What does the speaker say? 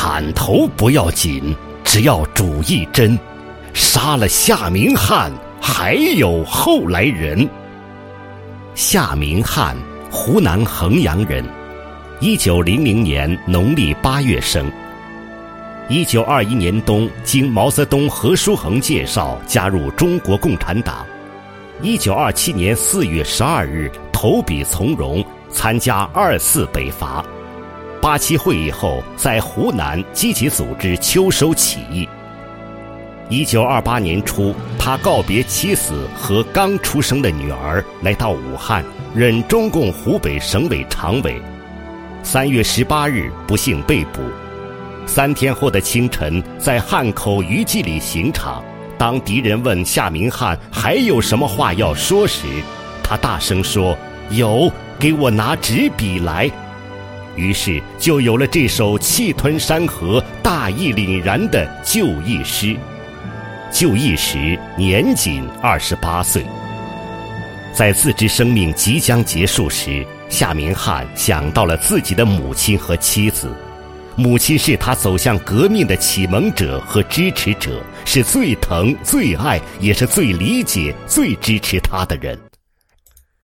砍头不要紧，只要主意真。杀了夏明翰，还有后来人。夏明翰，湖南衡阳人，1900年农历8月生。1921年冬，经毛泽东、何书衡介绍，加入中国共产党。1927年4月12日，投笔从戎，参加2·4北伐。87会议后，在湖南积极组织秋收起义。1928年初，他告别妻子和刚出生的女儿，来到武汉，任中共湖北省委常委。3月18日，不幸被捕。3天后的清晨，在汉口虞记里刑场，当敌人问夏明翰还有什么话要说时，他大声说：“有，给我拿纸笔来。”于是就有了这首气吞山河、大义凛然的就义诗。就义时年仅28岁。在自知生命即将结束时，夏明翰想到了自己的母亲和妻子。母亲是他走向革命的启蒙者和支持者，是最疼、最爱，也是最理解、最支持他的人。